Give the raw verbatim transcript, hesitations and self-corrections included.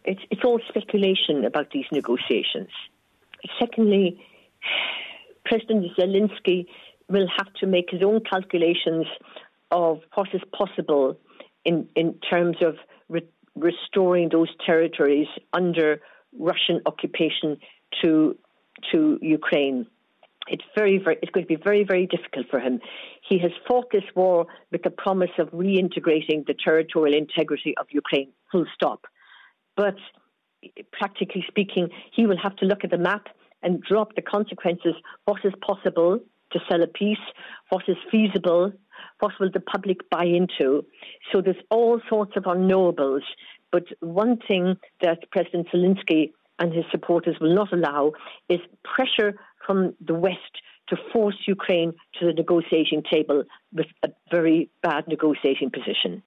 it's, it's all speculation about these negotiations. Secondly, President Zelensky will have to make his own calculations of what is possible in, in terms of re- restoring those territories under Russian occupation to to Ukraine. It's very, very, it's going to be very, very difficult for him. He has fought this war with the promise of reintegrating the territorial integrity of Ukraine, full stop. But practically speaking, he will have to look at the map and drop the consequences. What is possible to sell a peace? What is feasible? What will the public buy into? So there's all sorts of unknowables. But one thing that President Zelensky and his supporters will not allow is pressure from the West to force Ukraine to the negotiating table with a very bad negotiating position.